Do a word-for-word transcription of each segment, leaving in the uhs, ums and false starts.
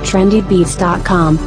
trendy beats dot com.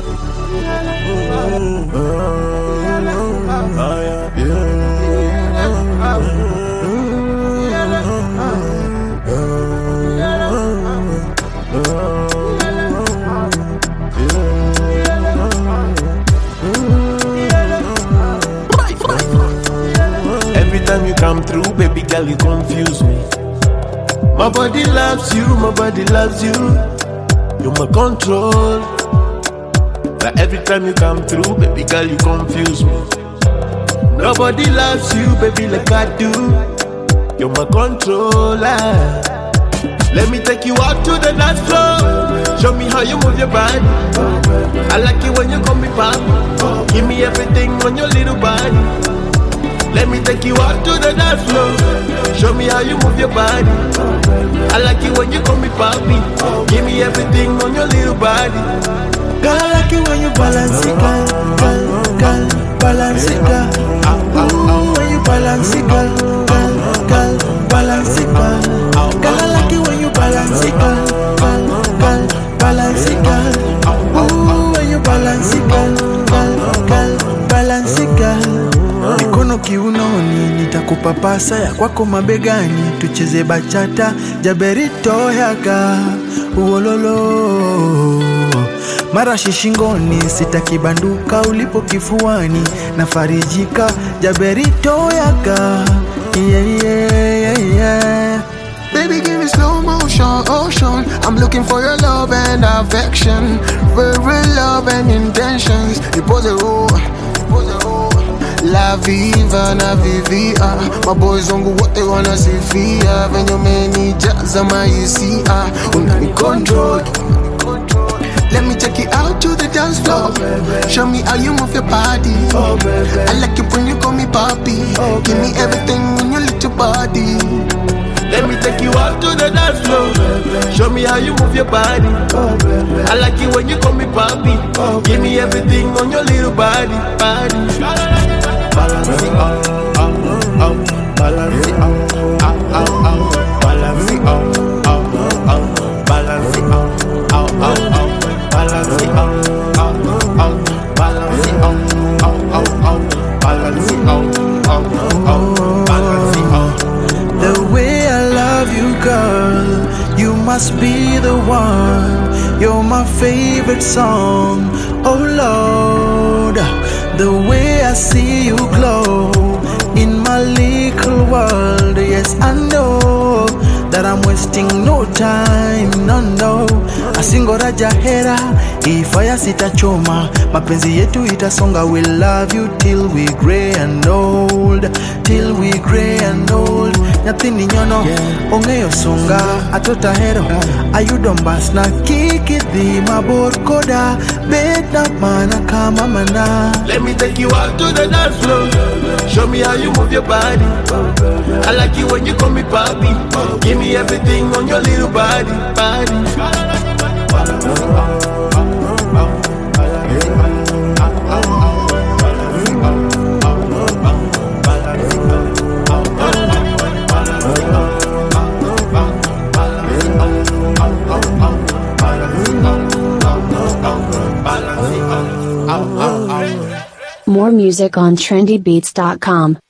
Every time you come through, baby girl, you confuse me. My body loves you, my body loves you. You're my control. Like every time you come through, baby girl, you confuse me. Nobody loves you, baby, like I do. You're my controller. Let me take you out to the dance floor. Show me how you move your body. I like it when you call me pop. Give me everything on your little body. Let me take you out to the dance floor. Show me how you move your body. I like it when you call me papi. Give me everything on your little body. Girl, I like it when you balance it, girl, girl, girl, balance it, girl. Ooh, when you balance it, girl, girl, girl, balance it, girl. Girl, I like it when you balance it, girl, girl, girl, balance it, girl. Ooh, when you balance it, girl, girl, girl, balance it, girl. Mikono kiunoni, nitakupapasa ya kwako mabegani. Tucheze bachata, jaberito yaka, uololo. Marashi shingoni, sitakibanduka ulipo kifuani. Nafarijika, jaberito yaka, yeah, yeah, yeah, yeah. Baby, give me slow motion, ocean. I'm looking for your love and affection. Real, real love and intentions. You pose a role, you pose a role. La viva na vivia. My boys wangu wote wanna sifia. Venye umenijaza maisia. Unani control. Let me take you out to the dance floor. Show me how you move your body. I like it when you call me papi. Give me everything in your little body. Let me take you out to the dance floor. Show me how you move your body. I like it when you call me papi. Give me everything on your little body, body. Balance it out, out, out. Balance it out, out, out, out. Balance it out, out, out. Balance it out, out, out, out. Balance it out, out, out. Balance it out, out, out, out. Balance it out, out, out. Balance it out. The way I love you, girl, you must be the one. You're my favorite song, oh Lord. The way I see you glow in my little world. Yes, I know that I'm wasting no time, no, no. Asingora jahera, ifaya sitachoma. Mapenzi yetu itasonga, we'll love you till we gray and old. Till we gray and old. Nyatini nyono, ongeyo songa, atota hero. Ayudombas na kikidhi mabor koda. Beta mana kama mana. Let me take you out to the dance floor. Show me how you move your body. I like it when you call me papi. Give me everything on your little body, body. More music on trendy beats dot com.